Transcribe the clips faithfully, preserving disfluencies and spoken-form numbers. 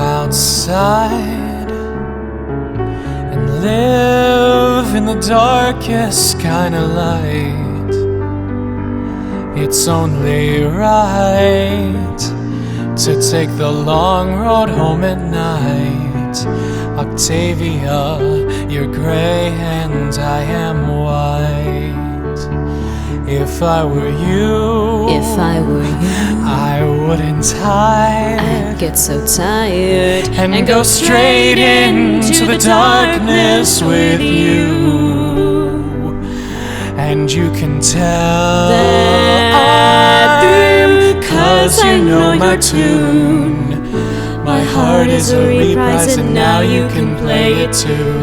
outside and live in the darkest kind of light. It's only right to take the long road home at night. Octavia, you're gray and I am white. If I were you, If I were you, I wouldn't hide. I'd get so tired and, and go straight into the darkness with you. And you can tell that I'm, cause you know my tune. My heart is a reprise and now you can play it too.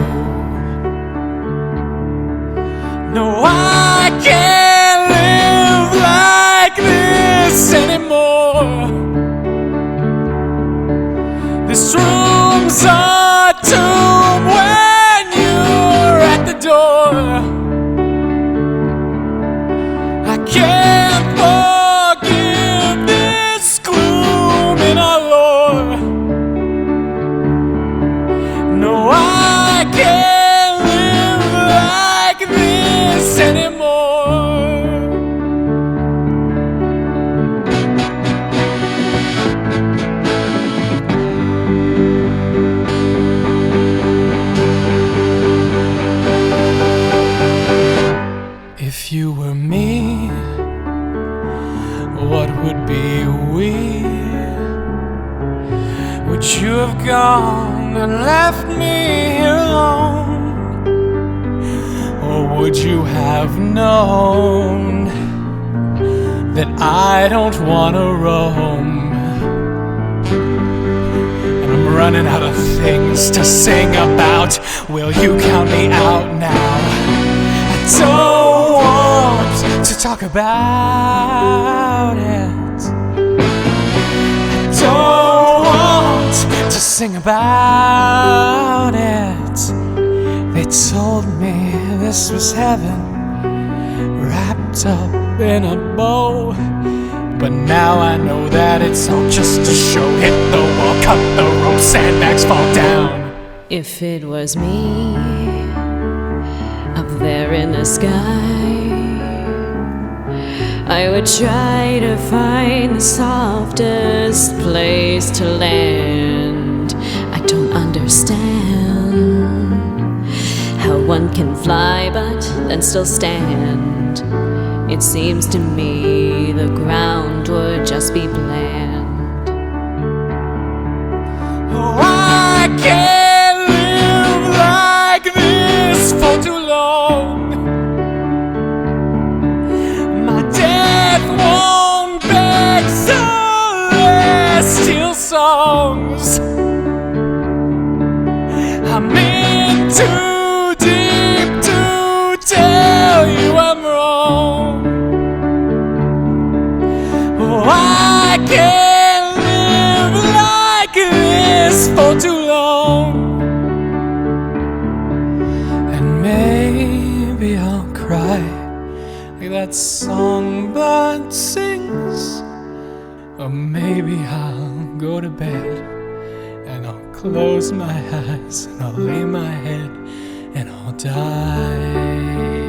No, I can't live like this anymore. This room's a tomb when you're at the door. I can't forgive this gloom in our lore. No, I can't live like this anymore. If you were me, what would be we? Would you have gone and left me here alone? Or would you have known that I don't wanna roam? And I'm running out of things to sing about. Will you count me out now? I don't want to talk about it. I don't want to sing about it. They told me this was heaven, wrapped up in a bow. But now I know that it's all just a show. Hit the wall, cut the rope, sandbags fall down. If it was me up there in the sky, I would try to find the softest place to land. I don't understand how one can fly but then still stand. It seems to me the ground would just be bland. Oh, I can't live like this for too long. My death won't beg celestial songs. I'm in too deep to tell you I'm wrong. Oh, I can't live like this for too long. And maybe I'll cry like that songbird sings. Or maybe I'll go to bed and I'll close my eyes and I'll lay my head and I'll die.